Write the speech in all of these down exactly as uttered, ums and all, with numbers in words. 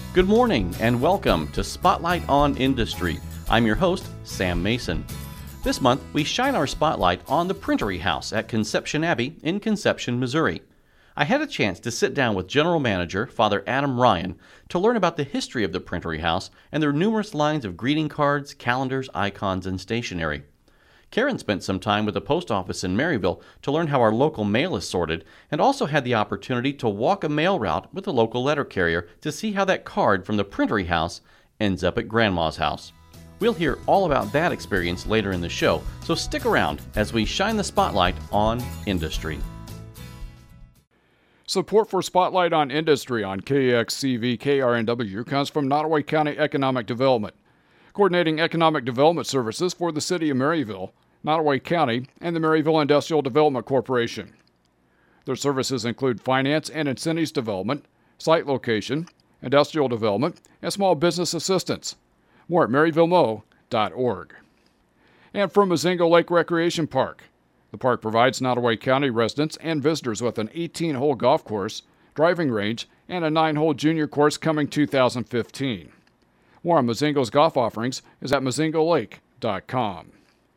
Good morning and welcome to Spotlight on Industry. I'm your host, Sam Mason. This month, we shine our spotlight on the Printery House at Conception Abbey in Conception, Missouri. I had a chance to sit down with General Manager Father Adam Ryan to learn about the history of the Printery House and their numerous lines of greeting cards, calendars, icons, and stationery. Karen spent some time with the post office in Maryville to learn how our local mail is sorted, and also had the opportunity to walk a mail route with a local letter carrier to see how that card from the Printery House ends up at Grandma's house. We'll hear all about that experience later in the show, so stick around as we shine the spotlight on industry. Support for Spotlight on Industry on K X C V K R N W comes from Nottoway County Economic Development, coordinating economic development services for the City of Maryville, Nottoway County, and the Maryville Industrial Development Corporation. Their services include finance and incentives development, site location, industrial development, and small business assistance. More at maryville mo dot org. And from Mozingo Lake Recreation Park. The park provides Nottoway County residents and visitors with an eighteen-hole golf course, driving range, and a nine-hole junior course coming two thousand fifteen. More on Mozingo's golf offerings is at mozingo lake dot com.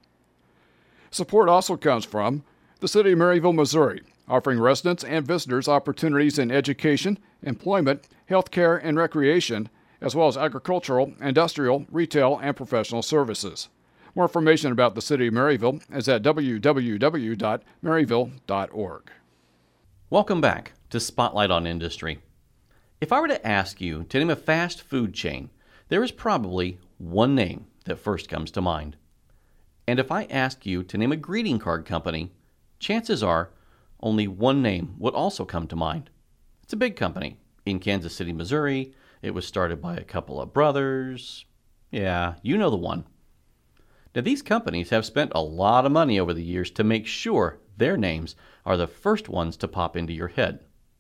Support also comes from the City of Maryville, Missouri, offering residents and visitors opportunities in education, employment, healthcare, and recreation, as well as agricultural, industrial, retail, and professional services. More information about the City of Maryville is at w w w dot maryville dot org. Welcome back to Spotlight on Industry. If I were to ask you to name a fast food chain, there is probably one name that first comes to mind. And if I ask you to name a greeting card company, chances are only one name would also come to mind. It's a big company in Kansas City, Missouri. It was started by a couple of brothers. Yeah, you know the one. Now, these companies have spent a lot of money over the years to make sure their names are the first ones to pop into your head.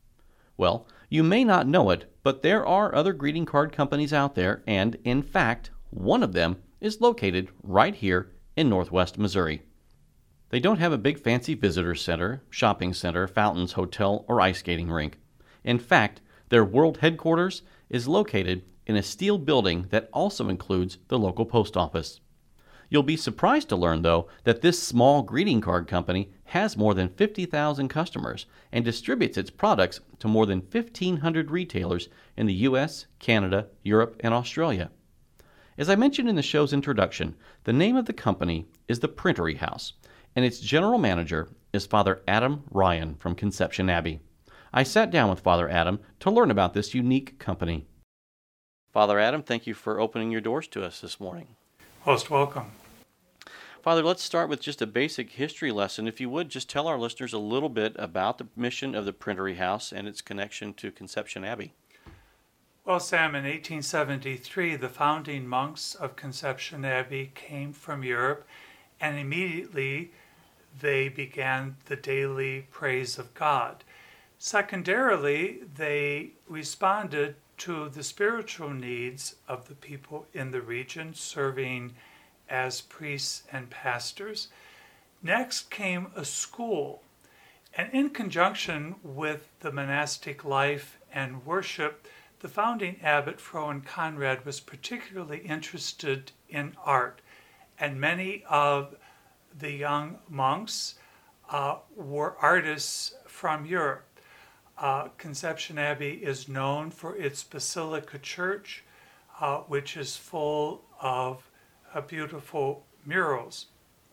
Well, you may not know it, but there are other greeting card companies out there, and in fact, one of them is located right here in Northwest Missouri. They don't have a big fancy visitor center, shopping center, fountains, hotel, or ice skating rink. In fact, their world headquarters is located in a steel building that also includes the local post office. You'll be surprised to learn, though, that this small greeting card company has more than fifty thousand customers and distributes its products to more than fifteen hundred retailers in the U S, Canada, Europe, and Australia. As I mentioned in the show's introduction, the name of the company is the Printery House, and its general manager is Father Adam Ryan from Conception Abbey. I sat down with Father Adam to learn about this unique company. Father Adam, thank you for opening your doors to us this morning. Most welcome. Father, let's start with just a basic history lesson. If you would, just tell our listeners a little bit about the mission of the Printery House and its connection to Conception Abbey. Well, Sam, in eighteen seventy-three, the founding monks of Conception Abbey came from Europe, and immediately they began the daily praise of God. Secondarily, they responded to the spiritual needs of the people in the region, serving as priests and pastors. Next came a school, and in conjunction with the monastic life and worship, the founding abbot, Frohen Conrad, was particularly interested in art, and many of the young monks uh, were artists from Europe. Uh, Conception Abbey is known for its Basilica Church, uh, which is full of uh, beautiful murals.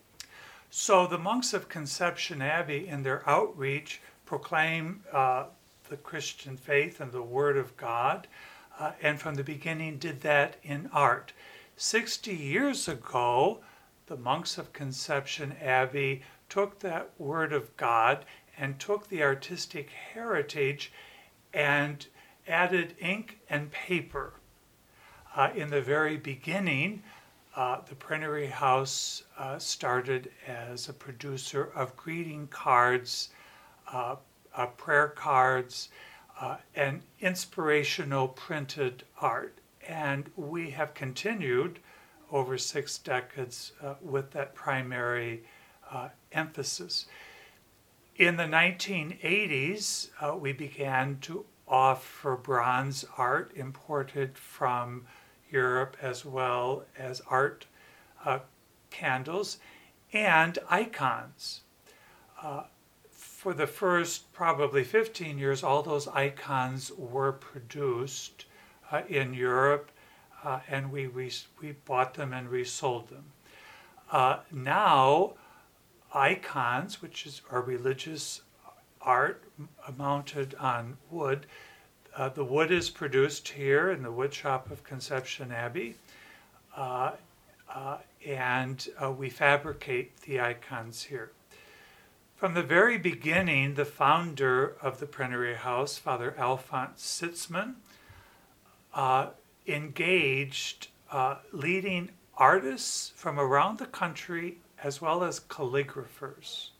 So the monks of Conception Abbey, in their outreach, proclaim uh, the Christian faith and the Word of God, uh, and from the beginning did that in art. Sixty years ago, the monks of Conception Abbey took that Word of God and took the artistic heritage and added ink and paper. Uh, in the very beginning, uh, the Printery House uh, started as a producer of greeting cards, uh, uh, prayer cards, uh, and inspirational printed art. And we have continued over six decades uh, with that primary uh, emphasis. In the nineteen eighties, uh, we began to offer bronze art imported from Europe, as well as art uh, candles and icons. Uh, for the first probably fifteen years, all those icons were produced uh, in Europe, uh, and we, we, we bought them and resold them. Uh, now, icons, which is our religious art mounted on wood, uh, the wood is produced here in the wood shop of Conception Abbey, uh, uh, and uh, we fabricate the icons here. From the very beginning, the founder of the Printery House, Father Alphonse Sitzman, uh, engaged uh, leading artists from around the country as well as calligraphers.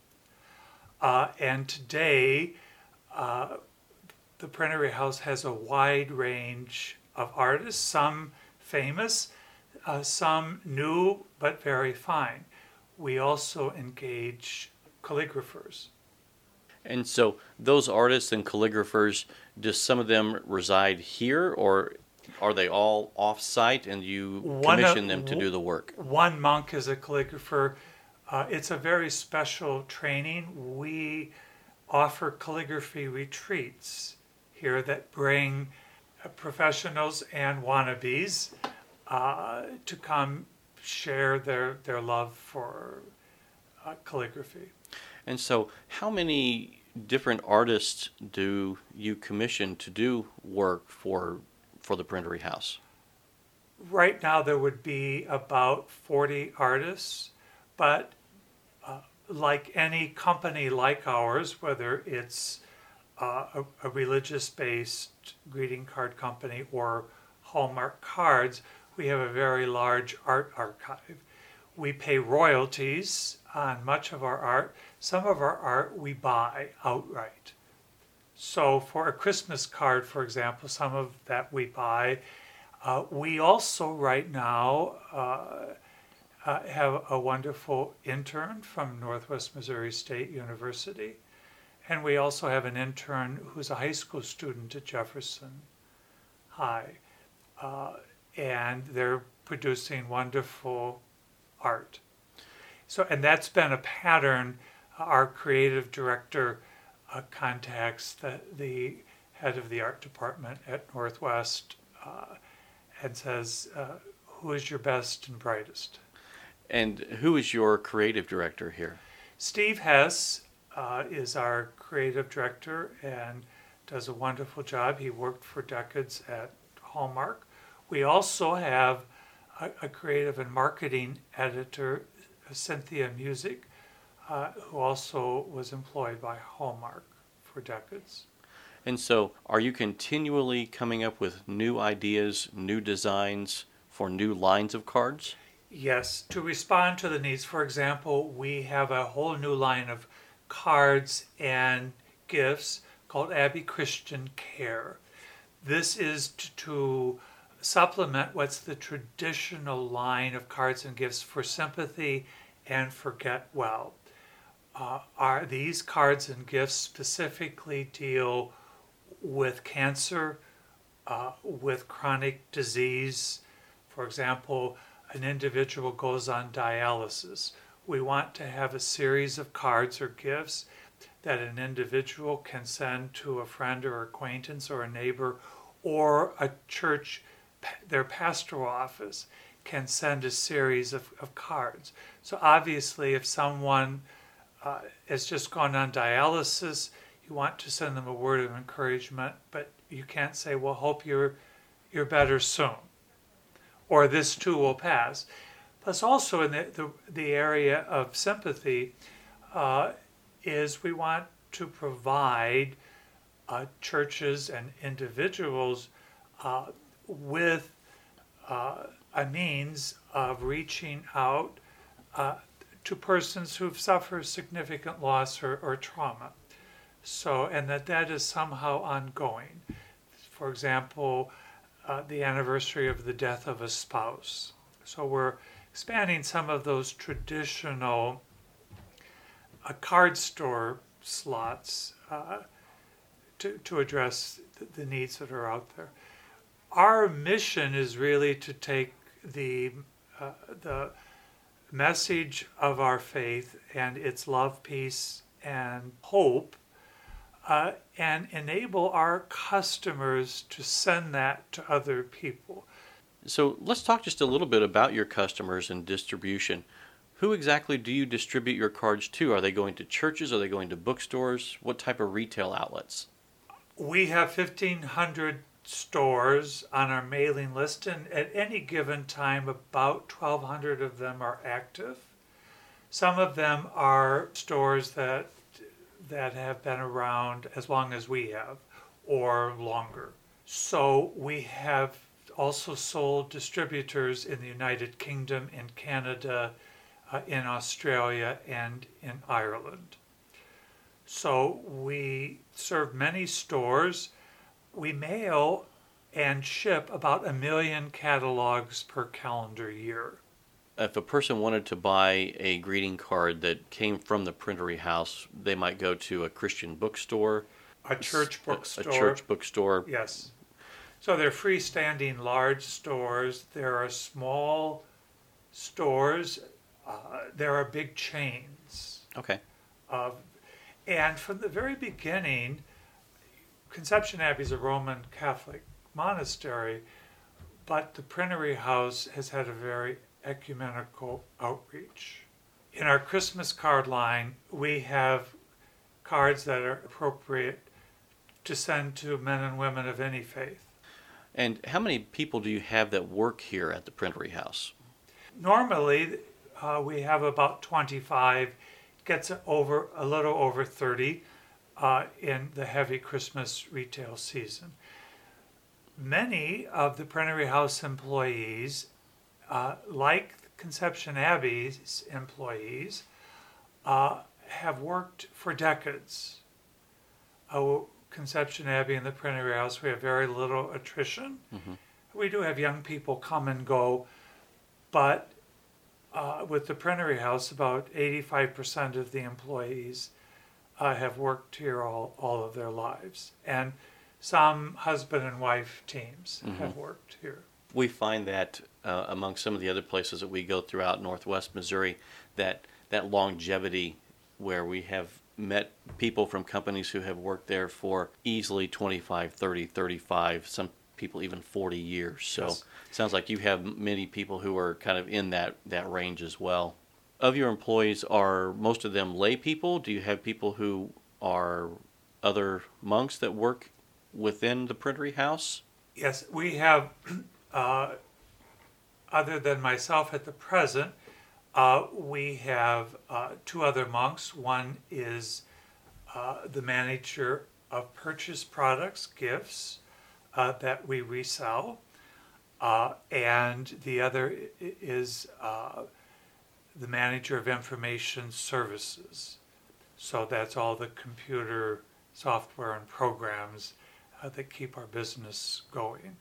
Uh, and today, uh, the Printery House has a wide range of artists, some famous, uh, some new but very fine. We also engage calligraphers. And so those artists and calligraphers, do some of them reside here, or are they all off-site and you One commission of- them to do the work? One monk is a calligrapher. Uh, it's a very special training. We offer calligraphy retreats here that bring uh, professionals and wannabes uh, to come share their, their love for uh, calligraphy. And so how many different artists do you commission to do work for for the Printery House? Right now there would be about forty artists, but uh, like any company like ours, whether it's uh, a, a religious-based greeting card company or Hallmark cards, we have a very large art archive. We pay royalties on much of our art. Some of our art we buy outright. So for a Christmas card, for example, some of that we buy. Uh, we also right now uh, uh, have a wonderful intern from Northwest Missouri State University. And we also have an intern who's a high school student at Jefferson High. Uh, and they're producing wonderful art. So, and that's been a pattern. Our creative director uh, contacts the, the head of the art department at Northwest uh, and says, uh, who is your best and brightest? And who is your creative director here? Steve Hess uh, is our creative director and does a wonderful job. He worked for decades at Hallmark. We also have a, a creative and marketing editor, Cynthia Music, uh, who also was employed by Hallmark for decades. And so are you continually coming up with new ideas, new designs for new lines of cards? Yes, to respond to the needs. For example, we have a whole new line of cards and gifts called Abbey Christian Care. This is to, to supplement what's the traditional line of cards and gifts for sympathy and for get well. Uh, are these cards and gifts specifically deal with cancer, uh, with chronic disease? For example, an individual goes on dialysis. We want to have a series of cards or gifts that an individual can send to a friend or acquaintance or a neighbor, or a church, their pastoral office can send a series of, of cards. So obviously if someone uh, has just gone on dialysis, you want to send them a word of encouragement, but you can't say, well, hope you're, you're better soon, or this too will pass. Plus also in the, the, the area of sympathy uh, is we want to provide uh, churches and individuals uh, with uh, a means of reaching out uh, to persons who've suffered significant loss or, or trauma. So, and that that is somehow ongoing. For example, uh, the anniversary of the death of a spouse. So we're expanding some of those traditional uh, card store slots uh, to, to address the, the needs that are out there. Our mission is really to take the uh, the message of our faith and its love, peace, and hope, uh, and enable our customers to send that to other people. So let's talk just a little bit about your customers and distribution. Who exactly do you distribute your cards to? Are they going to churches? Are they going to bookstores? What type of retail outlets? We have fifteen hundred stores on our mailing list, and at any given time, about twelve hundred of them are active. Some of them are stores that that have been around as long as we have, or longer. So we have also sold distributors in the United Kingdom, in Canada, uh, in Australia, and in Ireland. So we serve many stores. We mail and ship about a million catalogs per calendar year. If a person wanted to buy a greeting card that came from the Printery House, they might go to a Christian bookstore, A church bookstore. a church bookstore. Yes. So they're freestanding large stores. There are small stores. Uh, there are big chains. Okay. Of, and from the very beginning, Conception Abbey is a Roman Catholic monastery, but the Printery House has had a very ecumenical outreach. In our Christmas card line, we have cards that are appropriate to send to men and women of any faith. And how many people do you have that work here at the Printery House? Normally, uh, we have about twenty-five, gets over a little over thirty uh, in the heavy Christmas retail season. Many of the Printery House employees, uh, like Conception Abbey's employees, uh, have worked for decades. Uh, Conception Abbey and the Printery House, we have very little attrition. Mm-hmm. We do have young people come and go, but uh, with the Printery House, about eighty-five percent of the employees uh, have worked here all, all of their lives. And some husband and wife teams mm-hmm. have worked here. We find that uh, among some of the other places that we go throughout Northwest Missouri, that that longevity where we have met people from companies who have worked there for easily twenty-five, thirty, thirty-five, some people even forty years. So yes. It sounds like you have many people who are kind of in that, that range as well. Of your employees, are most of them lay people? Do you have people who are other monks that work within the Printery House? Yes, we have, uh, other than myself at the present, Uh, we have uh, two other monks. One is uh, the manager of purchase products, gifts, uh, that we resell. Uh, and the other is uh, the manager of information services. So that's all the computer software and programs uh, that keep our business going.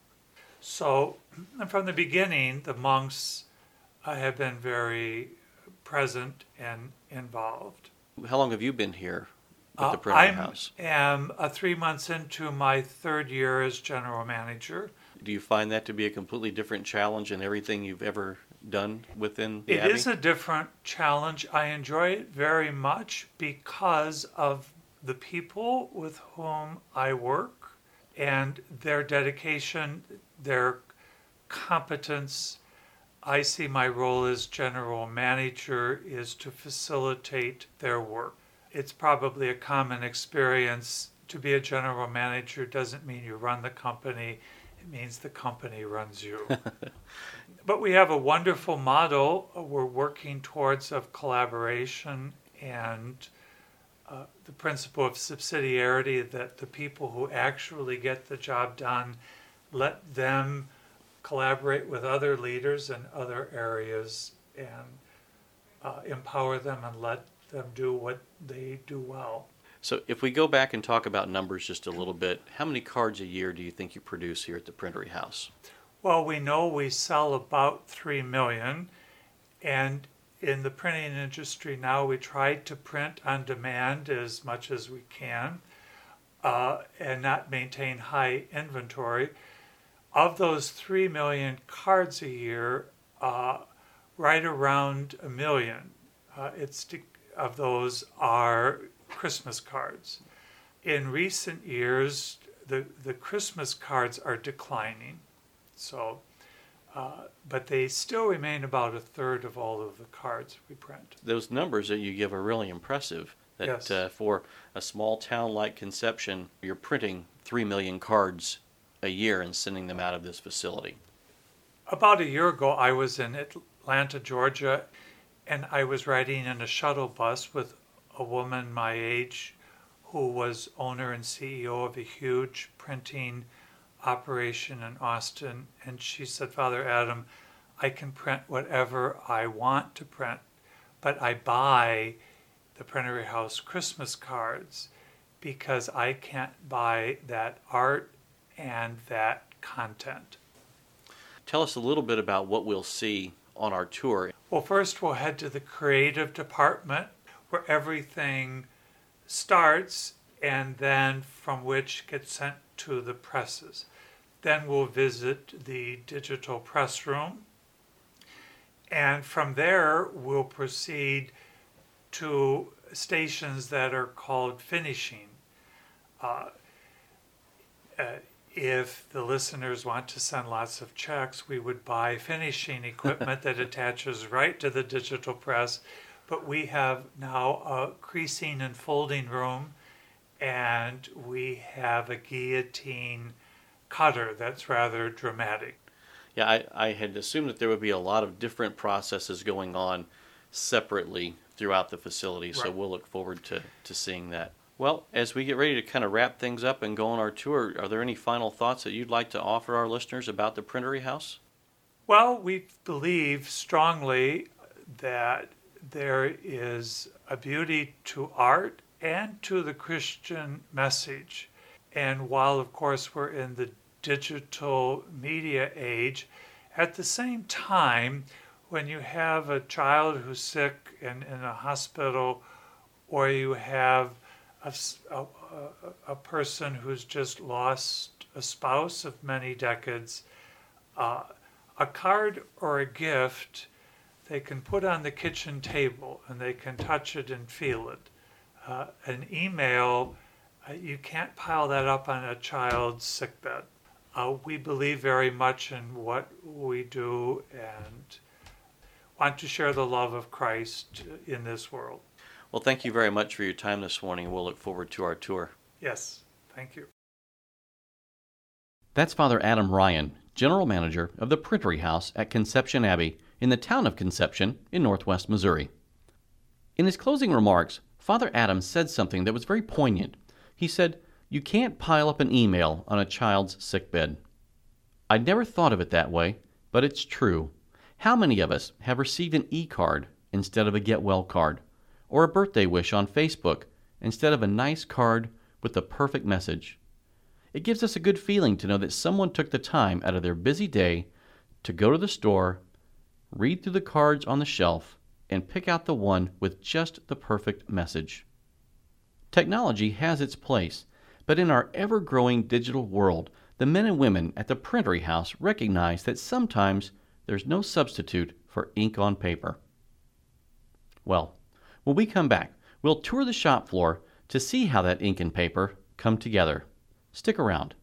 So from the beginning, the monks I have been very present and involved. How long have you been here with Uh, the Printery I House? am uh, three months into my third year as general manager. Do you find that to be a completely different challenge in everything you've ever done within the It Abbey? is a different challenge. I enjoy it very much because of the people with whom I work and their dedication, their competence. I see my role as general manager is to facilitate their work. It's probably a common experience. To be a general manager doesn't mean you run the company. It means the company runs you. But we have a wonderful model we're working towards of collaboration and uh, the principle of subsidiarity, that the people who actually get the job done, let them collaborate with other leaders in other areas and uh, empower them and let them do what they do well. So if we go back and talk about numbers just a little bit, how many cards a year do you think you produce here at the Printery House? Well, we know we sell about three million, and in the printing industry now we try to print on demand as much as we can. uh, and not maintain high inventory. Of those three million cards a year, uh, right around a million uh, it's de- of those are Christmas cards. In recent years, the, the Christmas cards are declining, so uh, but they still remain about a third of all of the cards we print. Those numbers that you give are really impressive. That Yes. uh, for a small town like Conception, you're printing three million cards a year and sending them out of this facility. About a year ago, I was in Atlanta, Georgia, and I was riding in a shuttle bus with a woman my age who was owner and C E O of a huge printing operation in Austin. And she said, Father Adam, I can print whatever I want to print, but I buy the Printery House Christmas cards because I can't buy that art and that content. Tell us a little bit about what we'll see on our tour. Well, first we'll head to the creative department where everything starts and then from which gets sent to the presses. Then we'll visit the digital press room. And from there, we'll proceed to stations that are called finishing. Uh, uh, if the listeners want to send lots of checks, we would buy finishing equipment that attaches right to the digital press. But we have now a creasing and folding room, and we have a guillotine cutter that's rather dramatic. Yeah, I, I had assumed that there would be a lot of different processes going on separately throughout the facility, so Right. we'll look forward to, to seeing that. Well, as we get ready to kind of wrap things up and go on our tour, are there any final thoughts that you'd like to offer our listeners about the Printery House? Well, we believe strongly that there is a beauty to art and to the Christian message. And while, of course, we're in the digital media age, at the same time, when you have a child who's sick and in a hospital, or you have a, a, a person who's just lost a spouse of many decades, uh, a card or a gift they can put on the kitchen table and they can touch it and feel it. Uh, an email, uh, you can't pile that up on a child's sickbed. Uh, we believe very much in what we do and want to share the love of Christ in this world. Well, thank you very much for your time this morning. We'll look forward to our tour. Yes, thank you. That's Father Adam Ryan, General Manager of the Printery House at Conception Abbey in the town of Conception in northwest Missouri. In his closing remarks, Father Adam said something that was very poignant. He said, "You can't pile up an email on a child's sickbed." I'd never thought of it that way, but it's true. How many of us have received an e-card instead of a get well card, or a birthday wish on Facebook instead of a nice card with the perfect message? It gives us a good feeling to know that someone took the time out of their busy day to go to the store, read through the cards on the shelf, and pick out the one with just the perfect message. Technology has its place, but in our ever-growing digital world, the men and women at the Printery House recognize that sometimes there's no substitute for ink on paper. Well, when we come back, we'll tour the shop floor to see how that ink and paper come together. Stick around.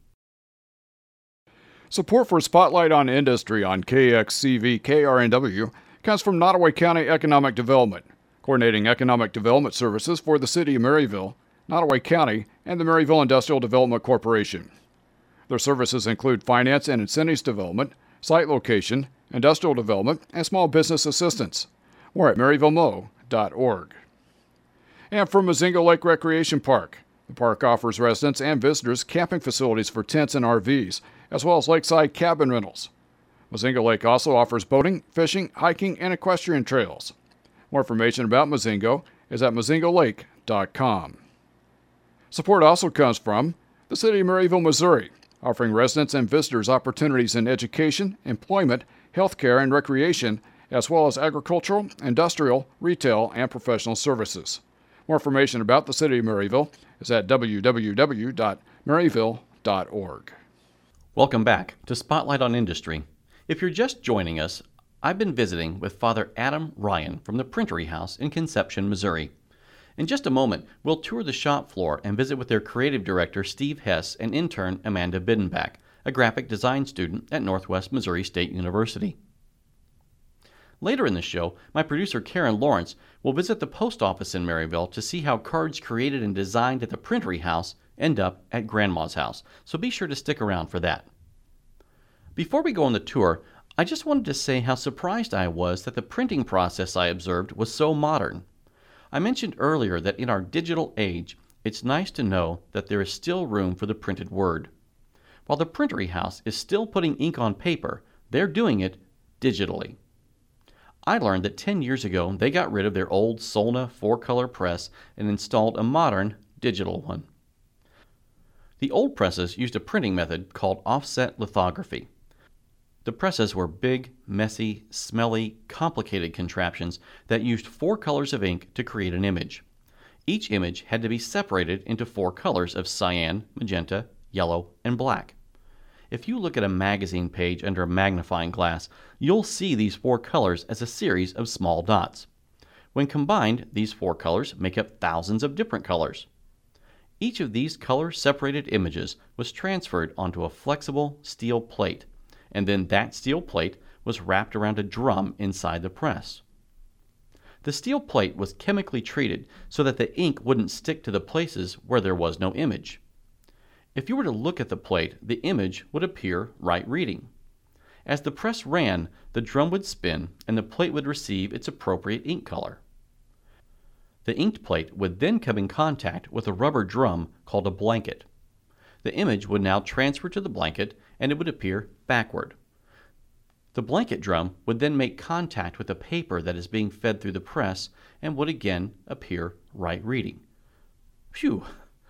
Support for Spotlight on Industry on K X C V K R N W comes from Nottoway County Economic Development, coordinating economic development services for the City of Maryville, Nottoway County, and the Maryville Industrial Development Corporation. Their services include finance and incentives development, site location, industrial development, and small business assistance. More at maryville mo dot org. And from Mozingo Lake Recreation Park. The park offers residents and visitors camping facilities for tents and R Vs, as well as lakeside cabin rentals. Mozingo Lake also offers boating, fishing, hiking, and equestrian trails. More information about Mozingo is at mozingo lake dot com. Support also comes from the City of Maryville, Missouri, offering residents and visitors opportunities in education, employment, healthcare, and recreation, as well as agricultural, industrial, retail, and professional services. More information about the City of Maryville is at w w w dot maryville dot org. Welcome back to Spotlight on Industry. If you're just joining us, I've been visiting with Father Adam Ryan from the Printery House in Conception, Missouri. In just a moment, we'll tour the shop floor and visit with their creative director, Steve Hess, and intern, Amanda Biddenbach, a graphic design student at Northwest Missouri State University. Later in the show, my producer, Karen Lawrence, will visit the post office in Maryville to see how cards created and designed at the Printery House end up at Grandma's house, so be sure to stick around for that. Before we go on the tour, I just wanted to say how surprised I was that the printing process I observed was so modern. I mentioned earlier that in our digital age, it's nice to know that there is still room for the printed word. While the Printery House is still putting ink on paper, they're doing it digitally. I learned that ten years ago they got rid of their old Solna four-color press and installed a modern digital one. The old presses used a printing method called offset lithography. The presses were big, messy, smelly, complicated contraptions that used four colors of ink to create an image. Each image had to be separated into four colors of cyan, magenta, yellow, and black. If you look at a magazine page under a magnifying glass, you'll see these four colors as a series of small dots. When combined, these four colors make up thousands of different colors. Each of these color-separated images was transferred onto a flexible steel plate, and then that steel plate was wrapped around a drum inside the press. The steel plate was chemically treated so that the ink wouldn't stick to the places where there was no image. If you were to look at the plate, the image would appear right reading. As the press ran, the drum would spin and the plate would receive its appropriate ink color. The inked plate would then come in contact with a rubber drum called a blanket. The image would now transfer to the blanket and it would appear backward. The blanket drum would then make contact with the paper that is being fed through the press and would again appear right reading. Phew!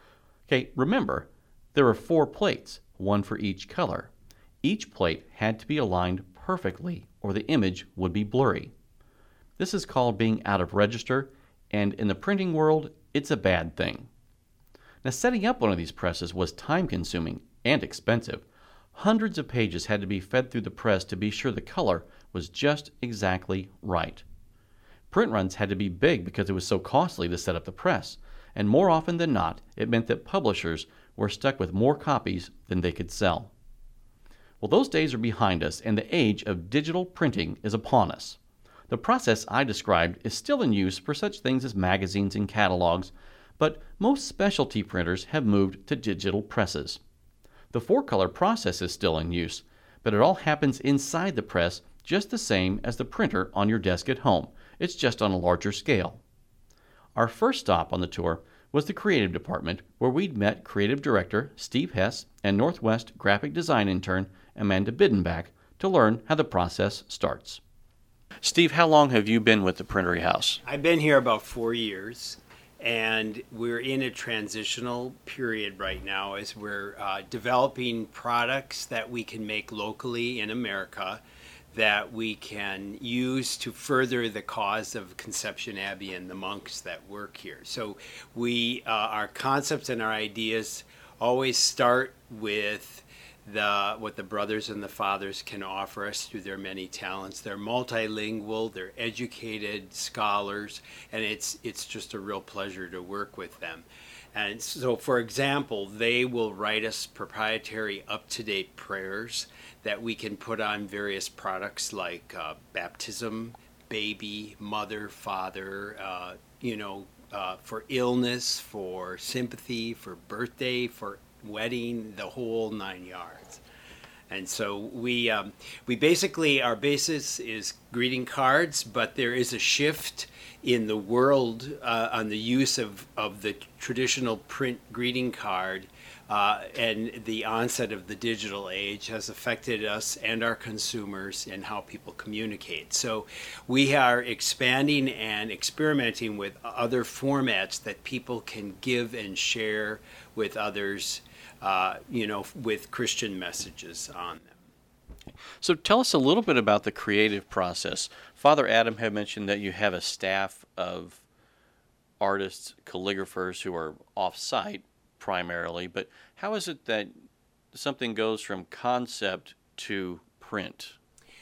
Okay, remember, there are four plates, one for each color. Each plate had to be aligned perfectly or the image would be blurry. This is called being out of register, and in the printing world, it's a bad thing. Now, setting up one of these presses was time-consuming and expensive. Hundreds of pages had to be fed through the press to be sure the color was just exactly right. Print runs had to be big because it was so costly to set up the press, and more often than not, it meant that publishers were stuck with more copies than they could sell. Well, those days are behind us, and the age of digital printing is upon us. The process I described is still in use for such things as magazines and catalogs, but most specialty printers have moved to digital presses. The four-color process is still in use, but it all happens inside the press just the same as the printer on your desk at home. It's just on a larger scale. Our first stop on the tour was the creative department, where we'd met creative director Steve Hess and Northwest graphic design intern Amanda Biddenbach to learn how the process starts. Steve, how long have you been with the Printery House? I've been here about four years. And we're in a transitional period right now as we're uh, developing products that we can make locally in America that we can use to further the cause of Conception Abbey and the monks that work here. So we, uh, our concepts and our ideas always start with the what the brothers and the fathers can offer us through their many talents. They're multilingual, they're educated scholars, and it's it's just a real pleasure to work with them. And so, for example, they will write us proprietary up-to-date prayers that we can put on various products like uh, baptism, baby, mother, father, uh, you know, uh, for illness, for sympathy, for birthday, for wedding, the whole nine yards. And so we um, we basically, our basis is greeting cards, but there is a shift in the world uh, on the use of, of the traditional print greeting card, uh, and the onset of the digital age has affected us and our consumers and how people communicate. So we are expanding and experimenting with other formats that people can give and share with others, uh, you know, with Christian messages on them. So tell us a little bit about the creative process. Father Adam had mentioned that you have a staff of artists, calligraphers who are off-site primarily, but how is it that something goes from concept to print?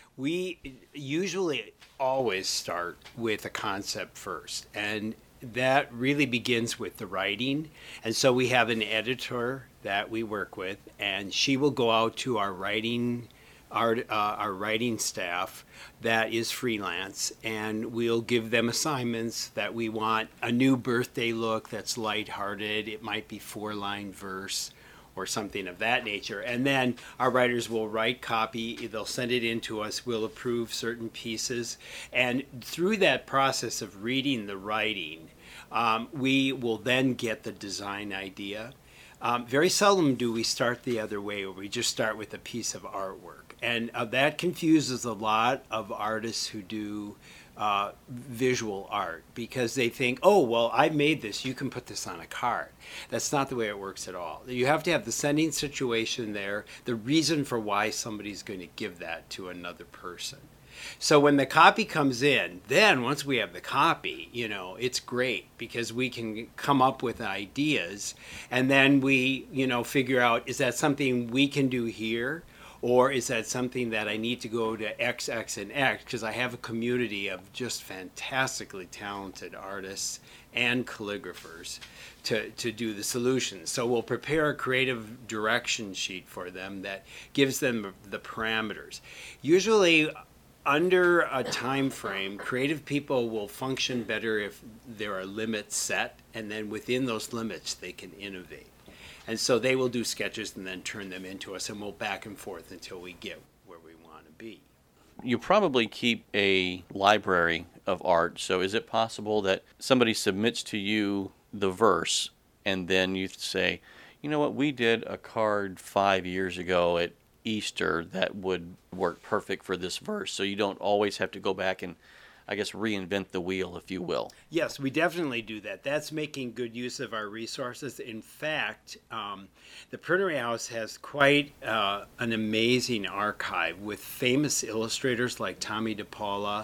We usually always start with a concept first, and that really begins with the writing. And so we have an editor that we work with, and she will go out to our writing our uh, our writing staff that is freelance, and we'll give them assignments that we want a new birthday look that's lighthearted. It might be four-line verse or something of that nature. And then our writers will write copy, they'll send it in to us, we'll approve certain pieces. And through that process of reading the writing, um, we will then get the design idea. Um, very seldom do we start the other way, where we just start with a piece of artwork. And uh, that confuses a lot of artists who do uh, visual art, because they think, oh, well, I made this, you can put this on a card. That's not the way it works at all. You have to have the sending situation there, the reason for why somebody's going to give that to another person. So when the copy comes in, then once we have the copy, you know, it's great, because we can come up with ideas, and then we, you know, figure out, is that something we can do here? Or is that something that I need to go to X, X, and X? Because I have a community of just fantastically talented artists and calligraphers to, to do the solutions. So we'll prepare a creative direction sheet for them that gives them the parameters. Usually, under a time frame, creative people will function better if there are limits set, and then within those limits they can innovate. And so they will do sketches and then turn them into us, and we'll back and forth until we get where we want to be. You probably keep a library of art, so is it possible that somebody submits to you the verse, and then you say, you know what, we did a card five years ago at Easter that would work perfect for this verse, so you don't always have to go back and, I guess, reinvent the wheel, if you will? Yes, we definitely do that. That's making good use of our resources. In fact, um, the Printery House has quite uh, an amazing archive with famous illustrators like Tommy DePaula,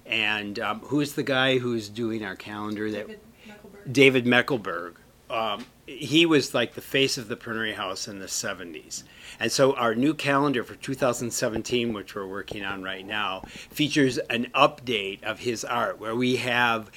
and um, who's the guy who's doing our calendar? That David Meckelberg. David Meckelberg. Um, he was like the face of the Printery House in the seventies. And so our new calendar for two thousand seventeen, which we're working on right now, features an update of his art where we have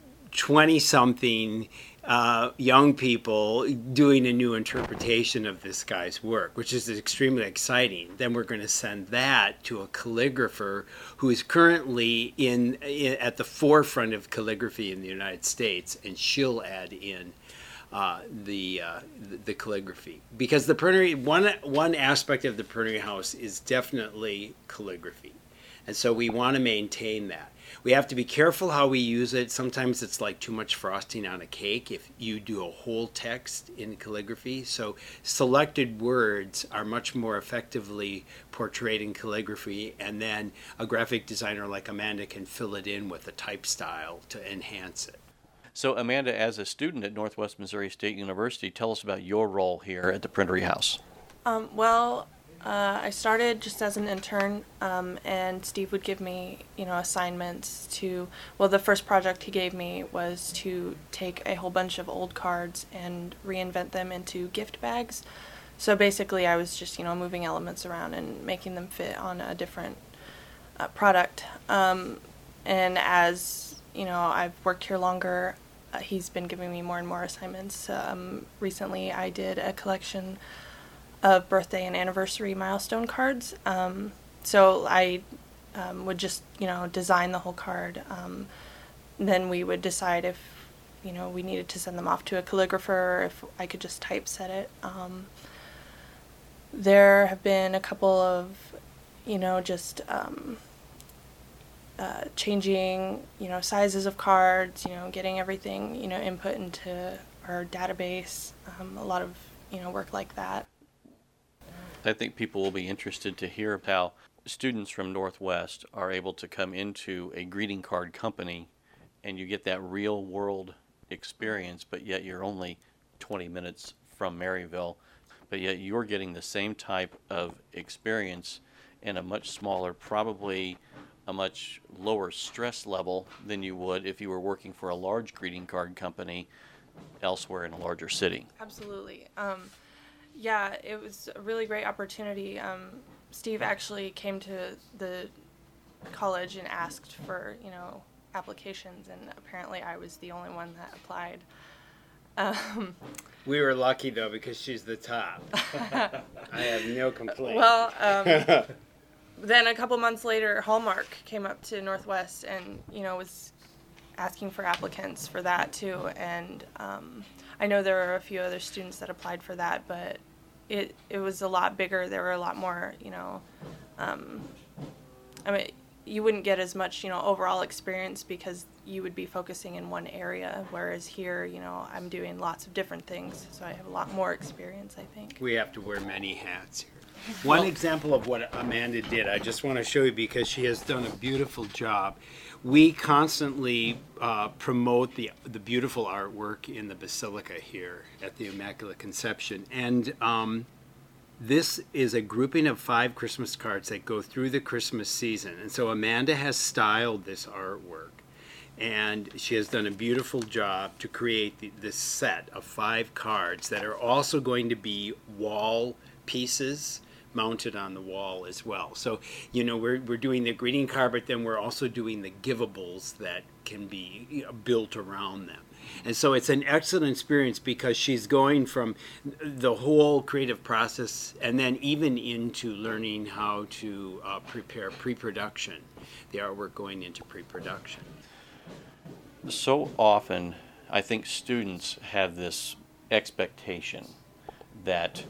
twenty-something uh, young people doing a new interpretation of this guy's work, which is extremely exciting. Then we're going to send that to a calligrapher who is currently in, in at the forefront of calligraphy in the United States, and she'll add in Uh, the, uh, the the calligraphy, because the printery one one aspect of the Printery House is definitely calligraphy, and so we want to maintain that. We have to be careful how we use it. Sometimes it's like too much frosting on a cake if you do a whole text in calligraphy. So selected words are much more effectively portrayed in calligraphy, and then a graphic designer like Amanda can fill it in with a type style to enhance it. So, Amanda, as a student at Northwest Missouri State University, tell us about your role here at the Printery House. Um, well, uh, I started just as an intern, um, and Steve would give me, you know, assignments to, well, the first project he gave me was to take a whole bunch of old cards and reinvent them into gift bags. So basically I was just, you know, moving elements around and making them fit on a different uh, product. Um, and as, you know, I've worked here longer, Uh, he's been giving me more and more assignments. Um, recently, I did a collection of birthday and anniversary milestone cards. Um, so I um, would just, you know, design the whole card. Um, then we would decide if, you know, we needed to send them off to a calligrapher, or if I could just typeset it. Um, there have been a couple of, you know, just Um, Uh, changing, you know, sizes of cards, you know, getting everything, you know, input into our database, um, a lot of, you know, work like that. I think people will be interested to hear how students from Northwest are able to come into a greeting card company, and you get that real world experience, but yet you're only twenty minutes from Maryville, but yet you're getting the same type of experience in a much smaller, probably a much lower stress level than you would if you were working for a large greeting card company elsewhere in a larger city. Absolutely. Um, yeah, it was a really great opportunity. Um, Steve actually came to the college and asked for, you know, applications, and apparently I was the only one that applied. Um, We were lucky though because she's the top. I have no complaints. well, um, then a couple months later, Hallmark came up to Northwest and, you know, was asking for applicants for that too. And um, I know there were a few other students that applied for that, but it it was a lot bigger. There were a lot more, you know, um, I mean, you wouldn't get as much, you know, overall experience because you would be focusing in one area, whereas here, you know, I'm doing lots of different things, so I have a lot more experience, I think. We have to wear many hats here. One example of what Amanda did, I just want to show you because she has done a beautiful job. We constantly uh, promote the the beautiful artwork in the Basilica here at the Immaculate Conception, and um, this is a grouping of five Christmas cards that go through the Christmas season. And so Amanda has styled this artwork, and she has done a beautiful job to create the, this set of five cards that are also going to be wall pieces mounted on the wall as well. So, you know, we're, we're doing the greeting card, but then we're also doing the givables that can be, you know, built around them. And so it's an excellent experience because she's going from the whole creative process and then even into learning how to uh, prepare pre-production, the artwork going into pre-production. So often, I think students have this expectation that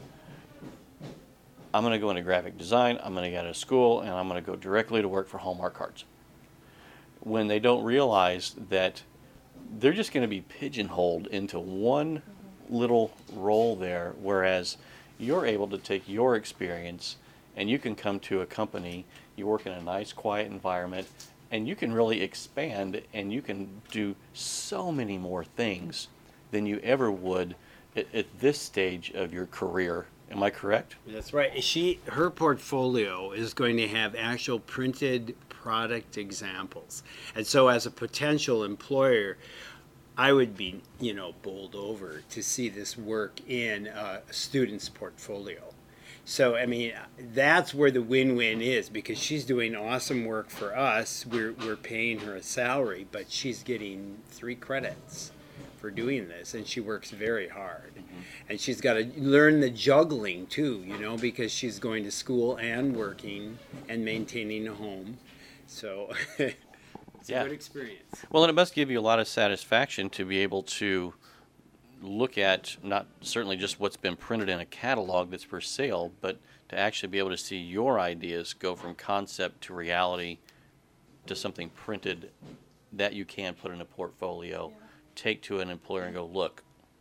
I'm going to go into graphic design, I'm going to get out of school, and I'm going to go directly to work for Hallmark Cards. When they don't realize that they're just going to be pigeonholed into one little role there, whereas you're able to take your experience and you can come to a company, you work in a nice, quiet environment, and you can really expand and you can do so many more things than you ever would at, at this stage of your career. Am I correct? That's right. She, her portfolio is going to have actual printed product examples. And so as a potential employer, I would be, you know, bowled over to see this work in a student's portfolio. So, I mean, that's where the win-win is because she's doing awesome work for us. We're, we're paying her a salary, but she's getting three credits for doing this, and she works very hard. Mm-hmm. And she's got to learn the juggling too, you know, because she's going to school and working and maintaining a home. So it's yeah. a good experience. Well, and it must give you a lot of satisfaction to be able to look at not certainly just what's been printed in a catalog that's for sale, but to actually be able to see your ideas go from concept to reality to something printed that you can put in a portfolio, yeah. take to an employer and go, look,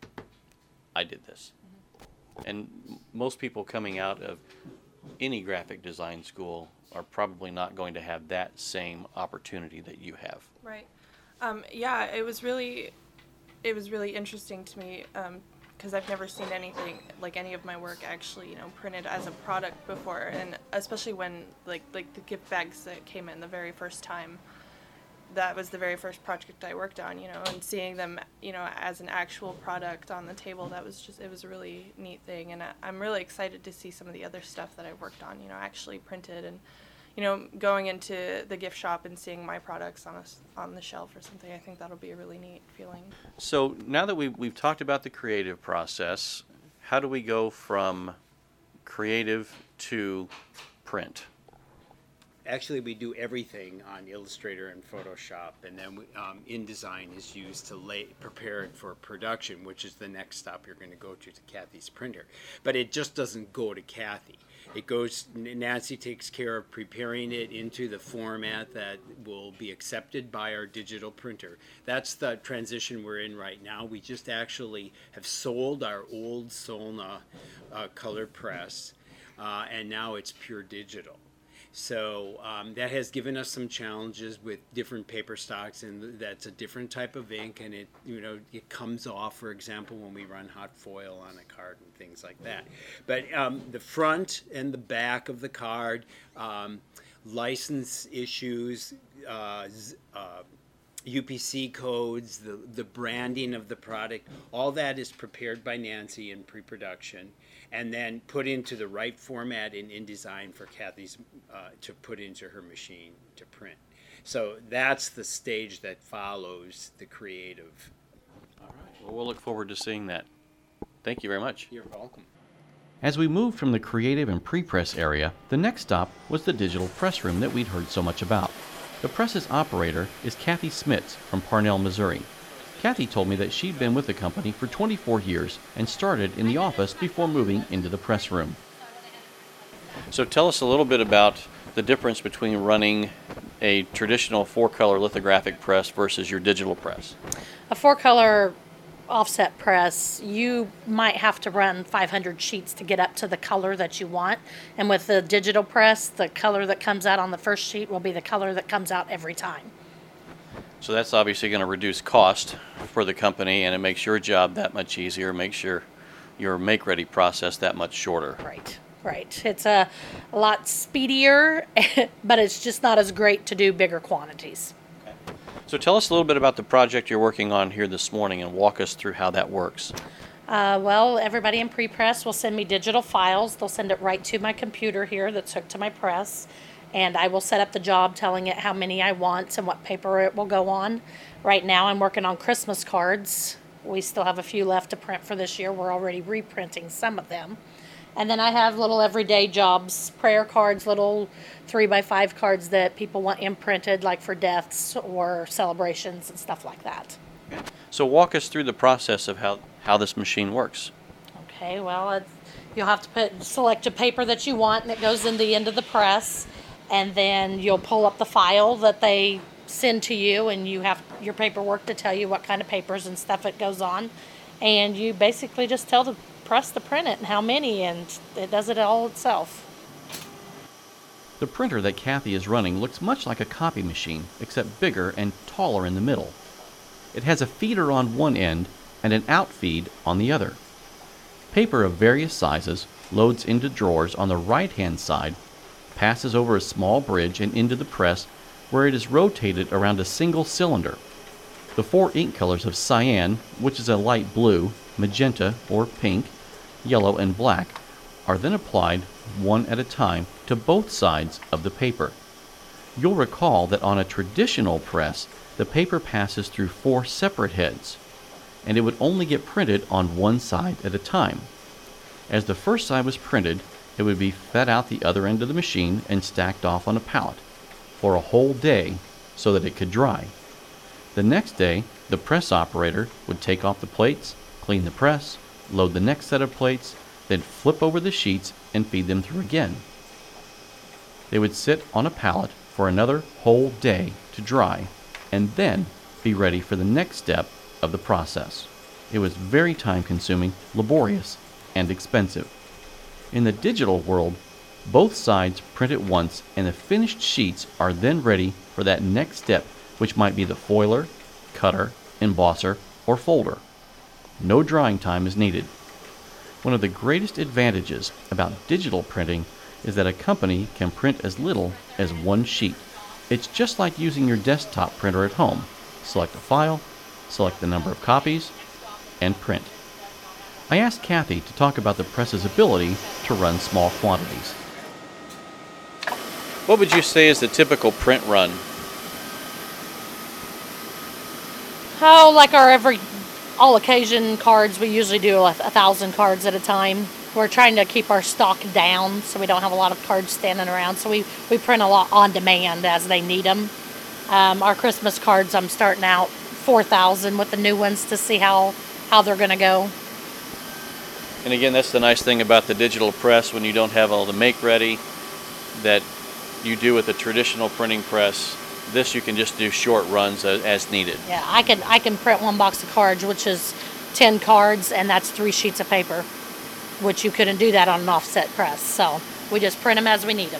I did this. Mm-hmm. And most people coming out of any graphic design school are probably not going to have that same opportunity that you have. Right. Um, yeah, it was really, it was really interesting to me because um, I've never seen anything like any of my work actually, you know, printed as a product before, and especially when like like the gift bags that came in the very first time. That was the very first project I worked on, you know, and seeing them, you know, as an actual product on the table, that was just, it was a really neat thing. And I, I'm really excited to see some of the other stuff that I've worked on, you know, actually printed and, you know, going into the gift shop and seeing my products on a, on the shelf or something. I think that'll be a really neat feeling. So now that we've, we've talked about the creative process, how do we go from creative to print? Actually, we do everything on Illustrator and Photoshop, and then we, um, InDesign is used to lay, prepare it for production, which is the next stop you're going to go to, to Kathy's printer. But it just doesn't go to Kathy. It goes, Nancy takes care of preparing it into the format that will be accepted by our digital printer. That's the transition we're in right now. We just actually have sold our old Solna uh, color press, uh, and now it's pure digital. So um, that has given us some challenges with different paper stocks, and that's a different type of ink, and it, you know, it comes off, for example, when we run hot foil on a card and things like that. But um, the front and the back of the card, um, license issues, uh, z- uh, U P C codes, the, the branding of the product, all that is prepared by Nancy in pre-production and then put into the right format in InDesign for Kathy's uh, to put into her machine to print. So that's the stage that follows the creative. All right. Well, we'll look forward to seeing that. Thank you very much. You're welcome. As we moved from the creative and pre-press area, the next stop was the digital press room that we'd heard so much about. The press's operator is Kathy Smits from Parnell, Missouri. Kathy told me that she'd been with the company for twenty-four years and started in the office before moving into the press room. So tell us a little bit about the difference between running a traditional four-color lithographic press versus your digital press. A four-color offset press, you might have to run five hundred sheets to get up to the color that you want. And with the digital press, the color that comes out on the first sheet will be the color that comes out every time. So that's obviously going to reduce cost for the company, and it makes your job that much easier, makes your, your make-ready process that much shorter. Right, right. It's a, a lot speedier, but it's just not as great to do bigger quantities. So tell us a little bit about the project you're working on here this morning and walk us through how that works. Uh, well, everybody in pre-press will send me digital files. They'll send it right to my computer here that's hooked to my press. And I will set up the job telling it how many I want and what paper it will go on. Right now I'm working on Christmas cards. We still have a few left to print for this year. We're already reprinting some of them. And then I have little everyday jobs, prayer cards, little three by five cards that people want imprinted, like for deaths or celebrations and stuff like that. So walk us through the process of how, how this machine works. Okay, well, it's, you'll have to put select a paper that you want, and it goes in the end of the press. And then you'll pull up the file that they send to you, and you have your paperwork to tell you what kind of papers and stuff it goes on. And you basically just tell the press to print it and how many, and it does it all itself. The printer that Kathy is running looks much like a copy machine, except bigger and taller in the middle. It has a feeder on one end and an outfeed on the other. Paper of various sizes loads into drawers on the right-hand side, passes over a small bridge and into the press, where it is rotated around a single cylinder. The four ink colors of cyan, which is a light blue, magenta or pink, yellow, and black, are then applied one at a time to both sides of the paper. You'll recall that on a traditional press, the paper passes through four separate heads, and it would only get printed on one side at a time. As the first side was printed, it would be fed out the other end of the machine and stacked off on a pallet for a whole day so that it could dry. The next day, the press operator would take off the plates, clean the press, load the next set of plates, then flip over the sheets and feed them through again. They would sit on a pallet for another whole day to dry and then be ready for the next step of the process. It was very time-consuming, laborious, and expensive. In the digital world, both sides print at once, and the finished sheets are then ready for that next step, which might be the foiler, cutter, embosser, or folder. No drying time is needed. One of the greatest advantages about digital printing is that a company can print as little as one sheet. It's just like using your desktop printer at home. Select a file, select the number of copies, and print. I asked Kathy to talk about the press's ability to run small quantities. What would you say is the typical print run? Oh, like our every all occasion cards, we usually do a, a thousand cards at a time. We're trying to keep our stock down so we don't have a lot of cards standing around. So we, we print a lot on demand as they need them. Um, our Christmas cards, I'm starting out four thousand with the new ones to see how, how they're going to go. And again, that's the nice thing about the digital press when you don't have all the make ready that you do with a traditional printing press. This you can just do short runs as, as needed. Yeah, I can I can print one box of cards, which is ten cards, and that's three sheets of paper, which you couldn't do that on an offset press. So we just print them as we need them.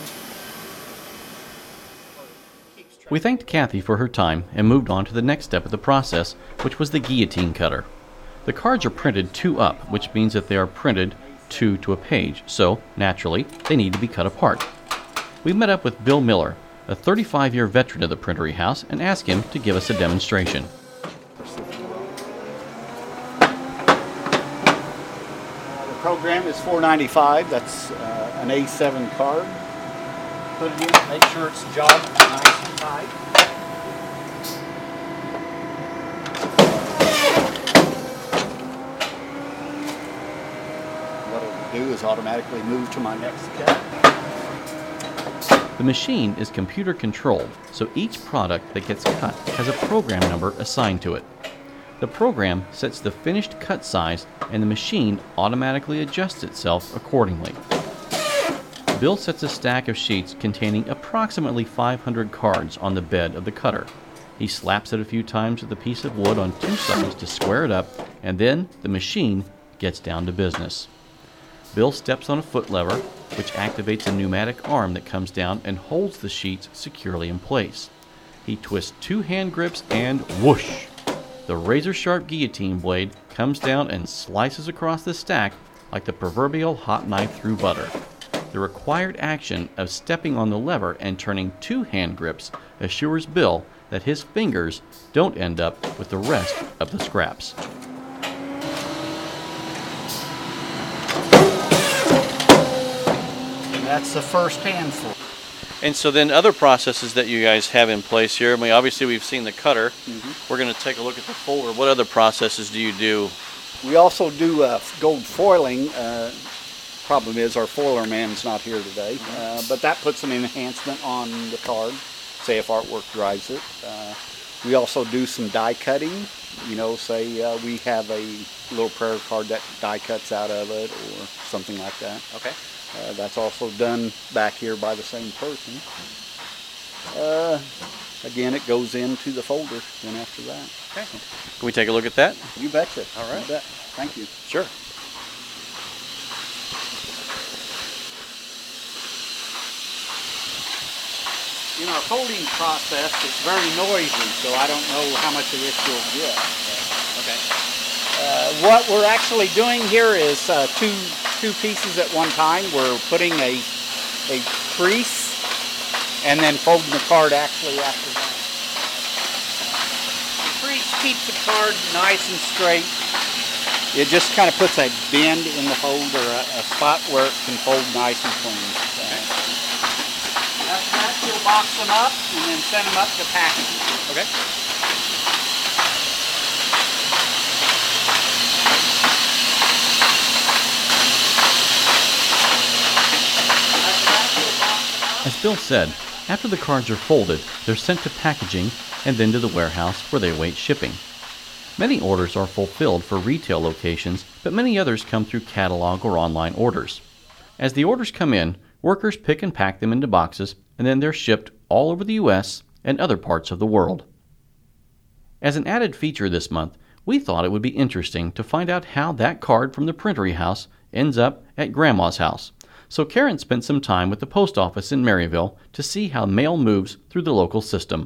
We thanked Kathy for her time and moved on to the next step of the process, which was the guillotine cutter. The cards are printed two up, which means that they are printed two to a page, so naturally they need to be cut apart. we met up with Bill Miller, a thirty-five-year veteran of the Printery House, and asked him to give us a demonstration. The program is four ninety-five. That's uh, an A seven card. Put it in, make sure it's jogged nice and tight. What it'll do is automatically move to my next cut. The machine is computer controlled, so each product that gets cut has a program number assigned to it. The program sets the finished cut size, and the machine automatically adjusts itself accordingly. Bill sets a stack of sheets containing approximately five hundred cards on the bed of the cutter. He slaps it a few times with a piece of wood on two sides to square it up, and then the machine gets down to business. Bill steps on a foot lever, which activates a pneumatic arm that comes down and holds the sheets securely in place. He twists two hand grips and whoosh! The razor-sharp guillotine blade comes down and slices across the stack like the proverbial hot knife through butter. The required action of stepping on the lever and turning two hand grips assures Bill that his fingers don't end up with the rest of the scraps. And that's the first handful. And so then other processes that you guys have in place here, I mean, obviously we've seen the cutter. Mm-hmm. We're going to take a look at the folder. What other processes do you do? We also do uh, gold foiling. Uh, problem is our foiler man's not here today, uh, but that puts an enhancement on the card, say if artwork drives it. Uh, we also do some die cutting. You know, say uh, we have a little prayer card that die cuts out of it or something like that. Okay. Uh, that's also done back here by the same person. Uh, again, it goes into the folder then after that. Okay. Can we take a look at that? You betcha. All right. You bet. Thank you. Sure. In our folding process, it's very noisy, so I don't know how much of this you'll get. Okay. Uh, what we're actually doing here is uh, two two pieces at one time. We're putting a a crease and then folding the card actually after that. The crease keeps the card nice and straight. It just kind of puts a bend in the fold or a, a spot where it can fold nice and clean. So, after that, we'll box them up and then send them up to packaging. Okay. As Bill said, after the cards are folded, they're sent to packaging and then to the warehouse where they await shipping. Many orders are fulfilled for retail locations, but many others come through catalog or online orders. As the orders come in, workers pick and pack them into boxes, and then they're shipped all over the U S and other parts of the world. As an added feature this month, we thought it would be interesting to find out how that card from the Printery House ends up at Grandma's house. So Karen spent some time with the post office in Maryville to see how mail moves through the local system.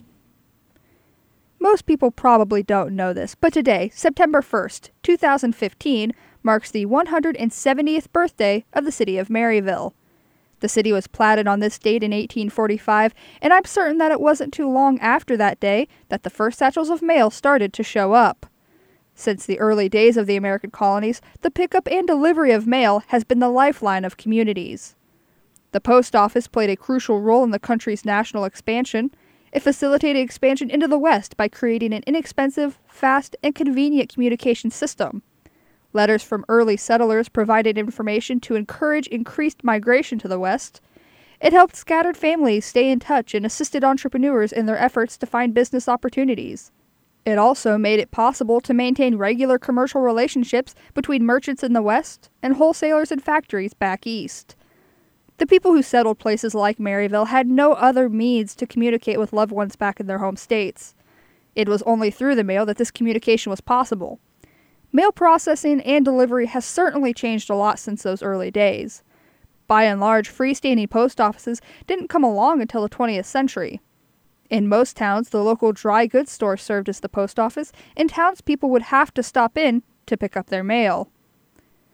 Most people probably don't know this, but today, September first, two thousand fifteen, marks the one hundred seventieth birthday of the city of Maryville. The city was platted on this date in eighteen forty-five, and I'm certain that it wasn't too long after that day that the first satchels of mail started to show up. Since the early days of the American colonies, the pickup and delivery of mail has been the lifeline of communities. The post office played a crucial role in the country's national expansion. It facilitated expansion into the West by creating an inexpensive, fast, and convenient communication system. Letters from early settlers provided information to encourage increased migration to the West. It helped scattered families stay in touch and assisted entrepreneurs in their efforts to find business opportunities. It also made it possible to maintain regular commercial relationships between merchants in the West and wholesalers and factories back east. The people who settled places like Maryville had no other means to communicate with loved ones back in their home states. It was only through the mail that this communication was possible. Mail processing and delivery has certainly changed a lot since those early days. By and large, freestanding post offices didn't come along until the twentieth century. In most towns, the local dry goods store served as the post office, and townspeople would have to stop in to pick up their mail.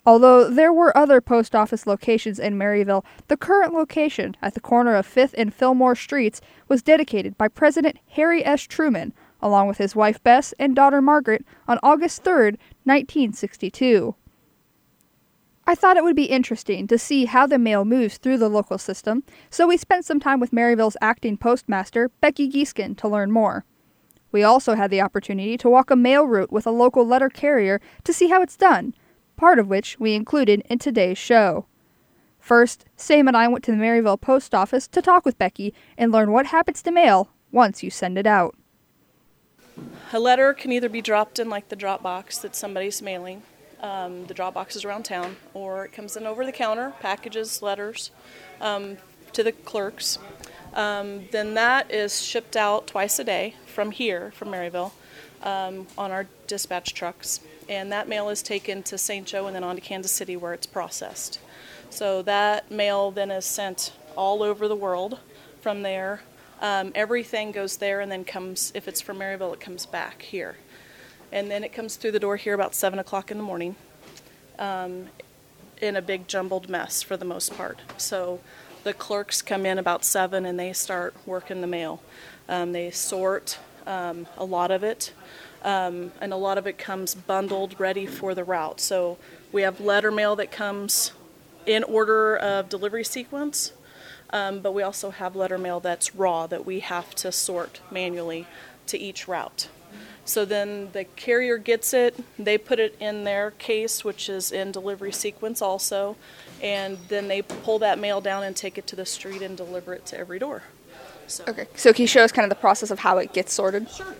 Although there were other post office locations in Maryville, the current location at the corner of fifth and Fillmore Streets was dedicated by President Harry S. Truman, along with his wife Bess and daughter Margaret, on August third, nineteen sixty-two. I thought it would be interesting to see how the mail moves through the local system, so we spent some time with Maryville's acting postmaster, Becky Gieskin, to learn more. We also had the opportunity to walk a mail route with a local letter carrier to see how it's done, part of which we included in today's show. First, Sam and I went to the Maryville post office to talk with Becky and learn what happens to mail once you send it out. A letter can either be dropped in like the drop box that somebody's mailing, um, the drop boxes around town, or it comes in over the counter, packages, letters, um, to the clerks. Um, then that is shipped out twice a day from here, from Maryville, um, on our dispatch trucks. And that mail is taken to Saint Joe and then on to Kansas City where it's processed. So that mail then is sent all over the world from there. Um, everything goes there and then comes, if it's from Maryville, it comes back here. And then it comes through the door here about seven o'clock in the morning um, in a big jumbled mess for the most part. So the clerks come in about seven and they start working the mail. Um, they sort um, a lot of it. Um, and a lot of it comes bundled, ready for the route. So we have letter mail that comes in order of delivery sequence, um, but we also have letter mail that's raw that we have to sort manually to each route. So then the carrier gets it, they put it in their case, which is in delivery sequence also, and then they pull that mail down and take it to the street and deliver it to every door. So. Okay, so can you show us kind of the process of how it gets sorted? Sure.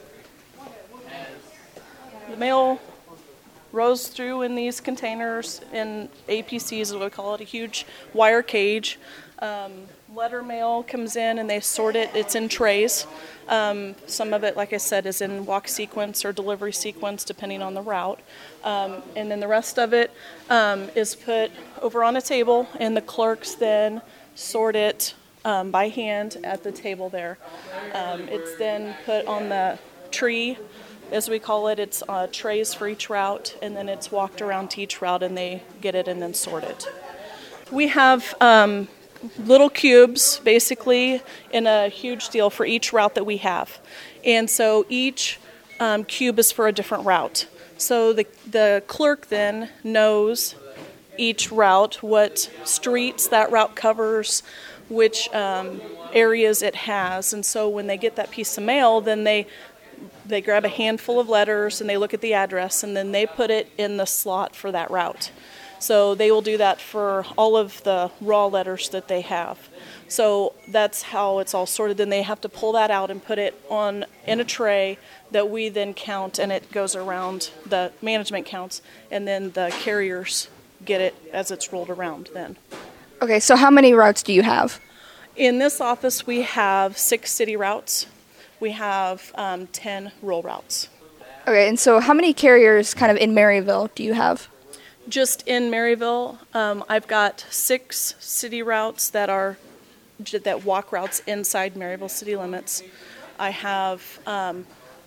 The mail rolls through in these containers in A P Cs, as we call it, a huge wire cage. Um, letter mail comes in and they sort it. It's in trays. Um, some of it, like I said, is in walk sequence or delivery sequence, depending on the route. Um, and then the rest of it um, is put over on a table, and the clerks then sort it um, by hand at the table there. Um, it's then put on the tree, as we call it. It's uh, trays for each route, and then it's walked around to each route, and they get it and then sort it. We have um, little cubes, basically, in a huge deal for each route that we have. And so each um, cube is for a different route. So the, the clerk then knows each route, what streets that route covers, which um, areas it has. And so when they get that piece of mail, then they They grab a handful of letters and they look at the address and then they put it in the slot for that route. So they will do that for all of the raw letters that they have. So that's how it's all sorted. Then they have to pull that out and put it on in a tray that we then count, and it goes around, the management counts, and then the carriers get it as it's rolled around then. Okay, so how many routes do you have? In this office we have six city routes. We have um, ten rural routes. Okay, and so how many carriers kind of in Maryville do you have? Just in Maryville, um, I've got six city routes that are that walk routes inside Maryville city limits. I have um,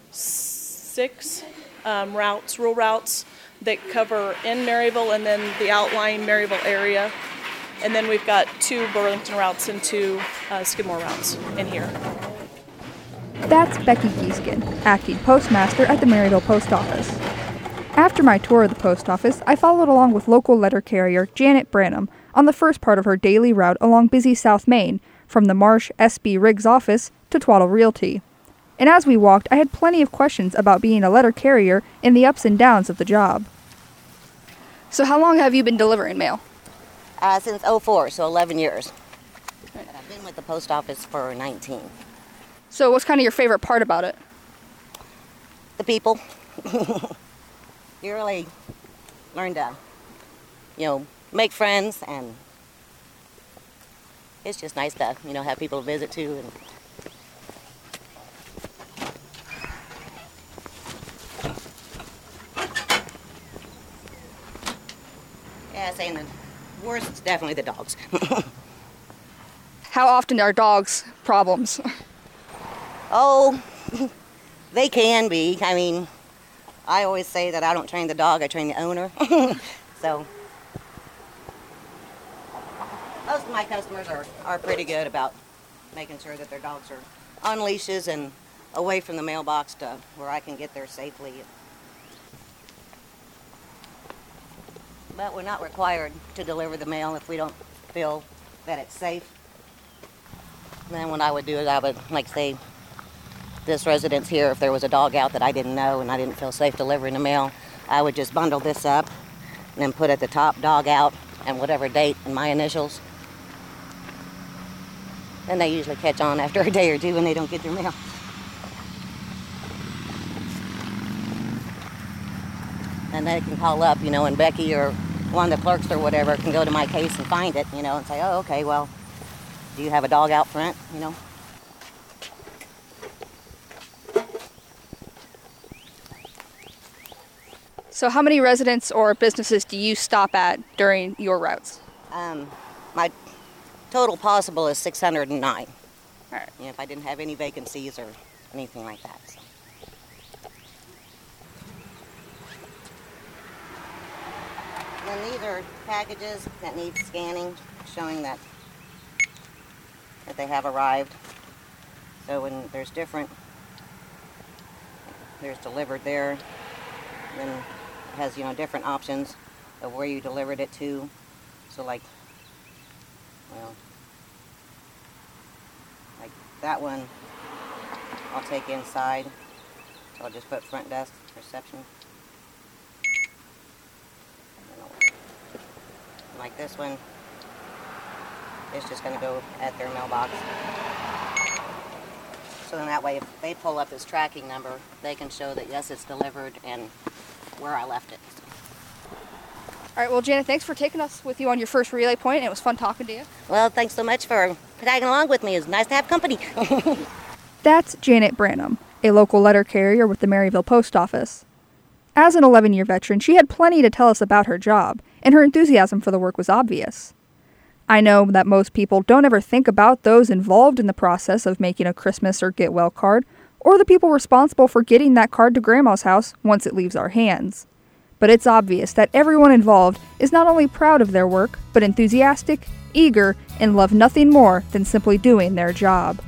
six um, routes, rural routes, that cover in Maryville and then the outlying Maryville area. And then we've got two Burlington routes and two uh, Skidmore routes in here. That's Becky Gieskin, acting postmaster at the Maryville Post Office. After my tour of the post office, I followed along with local letter carrier Janet Branham on the first part of her daily route along busy South Main, from the Marsh S B Riggs office to Twaddle Realty. And as we walked, I had plenty of questions about being a letter carrier and the ups and downs of the job. So how long have you been delivering mail? Uh, since oh four, so eleven years. I've been with the post office for nineteen. So what's kind of your favorite part about it? The people. You really learn to, you know, make friends, and it's just nice to, you know, have people to visit too. And yeah, saying the worst is definitely the dogs. How often are dogs problems? Oh, they can be. I mean, I always say that I don't train the dog, I train the owner. So Most of my customers are, are pretty good about making sure that their dogs are on leashes and away from the mailbox to where I can get there safely. But we're not required to deliver the mail if we don't feel that it's safe. And then what I would do is I would, like say, this residence here, if there was a dog out that I didn't know and I didn't feel safe delivering the mail, I would just bundle this up and then put at the top dog out and whatever date and my initials. And they usually catch on after a day or two when they don't get their mail. And they can call up, you know, and Becky or one of the clerks or whatever can go to my case and find it, you know, and say, oh, okay, well, do you have a dog out front, you know? So how many residents or businesses do you stop at during your routes? Um, my total possible is six hundred nine. All right. You know, if I didn't have any vacancies or anything like that. So. And these are packages that need scanning, showing that that they have arrived. So when there's different, there's delivered there, then it has, you know, different options of where you delivered it to. So like, well, like that one, I'll take inside. So I'll just put front desk reception. Like this one, it's just going to go at their mailbox. So then that way, if they pull up this tracking number, they can show that, yes, it's delivered and where I left it. All right, well, Janet, thanks for taking us with you on your first relay point. It was fun talking to you. Well, thanks so much for tagging along with me. It's nice to have company. That's Janet Branham, a local letter carrier with the Maryville Post Office. As an eleven-year veteran, she had plenty to tell us about her job, and her enthusiasm for the work was obvious. I know that most people don't ever think about those involved in the process of making a Christmas or get well card, or the people responsible for getting that card to Grandma's house once it leaves our hands. But it's obvious that everyone involved is not only proud of their work, but enthusiastic, eager, and love nothing more than simply doing their job.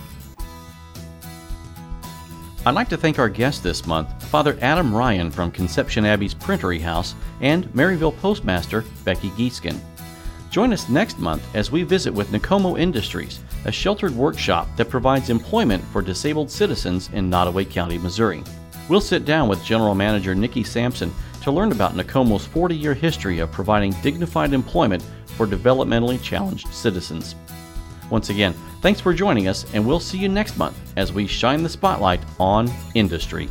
I'd like to thank our guest this month, Father Adam Ryan from Conception Abbey's Printery House and Maryville Postmaster Becky Giesken. Join us next month as we visit with Nokomo Industries, a sheltered workshop that provides employment for disabled citizens in Nottoway County, Missouri. We'll sit down with General Manager Nikki Sampson to learn about Nokomo's forty-year history of providing dignified employment for developmentally challenged citizens. Once again, thanks for joining us, and we'll see you next month as we shine the spotlight on industry.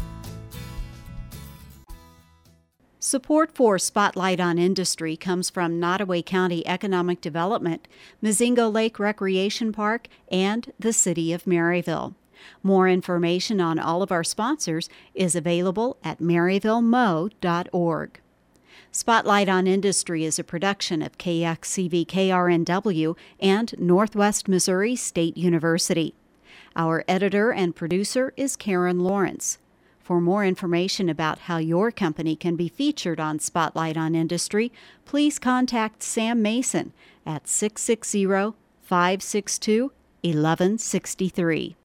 Support for Spotlight on Industry comes from Nottoway County Economic Development, Mozingo Lake Recreation Park, and the City of Maryville. More information on all of our sponsors is available at maryville mo dot org. Spotlight on Industry is a production of K X C V K R N W and Northwest Missouri State University. Our editor and producer is Karen Lawrence. For more information about how your company can be featured on Spotlight on Industry, please contact Sam Mason at six six zero, five six two, one one six three.